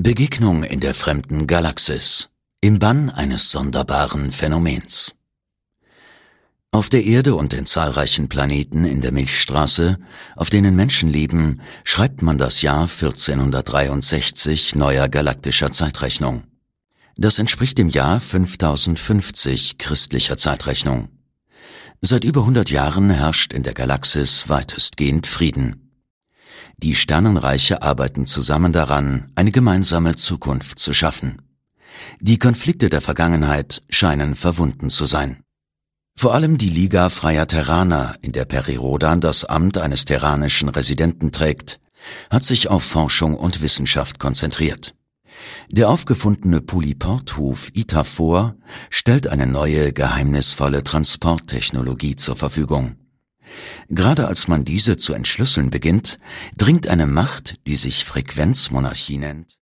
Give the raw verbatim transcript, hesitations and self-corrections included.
Begegnung in der fremden Galaxis, im Bann eines sonderbaren Phänomens. Auf der Erde und den zahlreichen Planeten in der Milchstraße, auf denen Menschen leben, schreibt man das Jahr vierzehnhundertdreiundsechzig neuer galaktischer Zeitrechnung. Das entspricht dem Jahr fünftausendfünfzig christlicher Zeitrechnung. Seit über hundert Jahren herrscht in der Galaxis weitestgehend Frieden. Die Sternenreiche arbeiten zusammen daran, eine gemeinsame Zukunft zu schaffen. Die Konflikte der Vergangenheit scheinen verwunden zu sein. Vor allem die Liga Freier Terraner, in der Peri Rhodan das Amt eines terranischen Residenten trägt, hat sich auf Forschung und Wissenschaft konzentriert. Der aufgefundene Polyporthuf Itaphor stellt eine neue, geheimnisvolle Transporttechnologie zur Verfügung. Gerade als man diese zu entschlüsseln beginnt, dringt eine Macht, die sich Frequenzmonarchie nennt,